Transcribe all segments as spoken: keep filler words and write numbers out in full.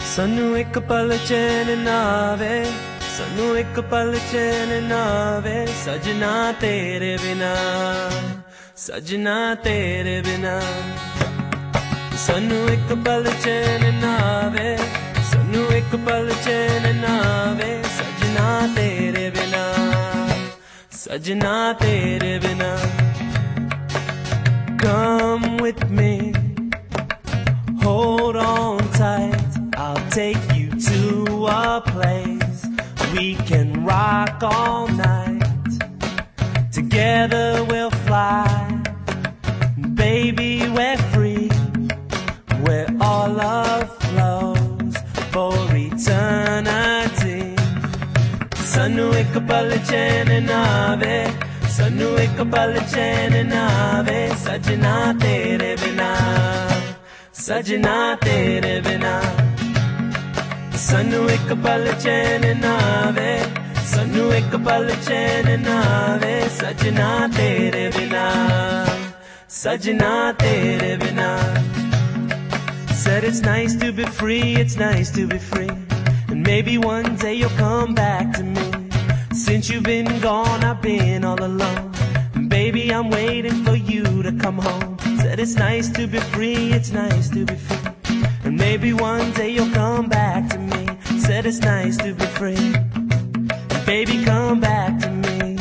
ਸਾਨੂੰ ਇੱਕ ਪਲ ਚੈਨ ਨਾ ਆਵੇ, ਸਾਨੂੰ ਇੱਕ ਪਲ ਚੈਨ ਨਾ ਆਵੇ, ਸਜਣਾ ਤੇਰੇ ਬਿਨਾ, ਸਜਣਾ ਤੇਰੇ ਬਿਨਾ। ਸਾਨੂੰ ਇੱਕ ਪਲ ਚੈਨ ਨਾ ਆਵੇ, ਸਾਨੂੰ ਇੱਕ ਪਲ ਚੈਨ ਨਾ ਆਵੇ, ਸਜਣਾ ਤੇਰੇ ਬਿਨਾ, ਸਜਣਾ ਤੇਰੇ ਬਿਨਾ। Come with me, hold on tight, I'll take you to a place we can rock all night. Together we'll fly, baby we're free, where all love flows for eternity. Sanu ek pal chain na aave, sanu ek pal chain na aave, sajna tere bina, sajna tere bina। ਸਾਨੂੰ ਇੱਕ ਪਲ ਚੈਨ ਨਾ ਆਵੇ, ਸਾਨੂੰ ਇੱਕ ਪਲ ਚੈਨ ਨਾ ਆਵੇ, ਸਜਣਾ ਤੇਰੇ ਬਿਨਾ, ਸਜਣਾ ਤੇਰੇ ਬਿਨਾ। Said it's nice to be free, it's nice to be free, and maybe one day you'll come back to me. Since you've been gone, I've been all alone, and baby I'm waiting for you to come home. Said it's nice to be free, it's nice to be free, and maybe one day you'll come back to me. Said it's nice to be free, and baby come back to me.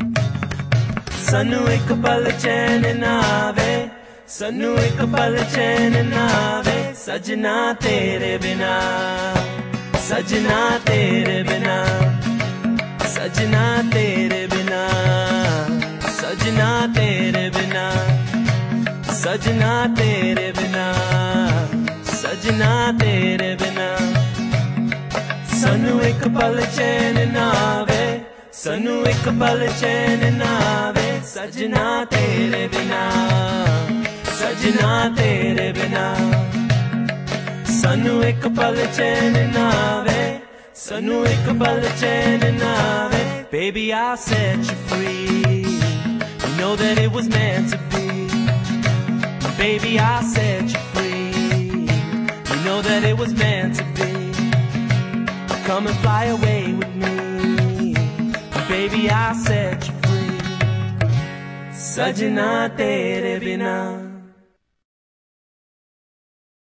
Sanu ek pal chain na aave, sanu ek pal chain na aave, sajna tere bina, sajna tere bina, sajna tere bina, sajna tere bina, sajna tere bina, sajna tere bina। ਸਾਨੂੰ ਇੱਕ ਪਲ ਚੈਨ ਨਾ ਆਵੇ, ਸਾਨੂੰ ਇੱਕ ਪਲ ਚੈਨ ਨਾ ਆਵੇ, ਸਜਣਾ ਤੇਰੇ ਬਿਨਾ, ਸਜਣਾ ਤੇਰੇ ਬਿਨਾ। ਸਾਨੂੰ ਇੱਕ ਪਲ ਚੈਨ ਨਾ ਆਵੇ, ਸਾਨੂੰ ਇੱਕ ਪਲ ਚੈਨ ਨਾ ਆਵੇ, baby I'll set you free, you know that it was meant to be, baby I'll set you free, you know that it was meant to be। Come and fly away with me, baby I'll set you free, sajna tere bina।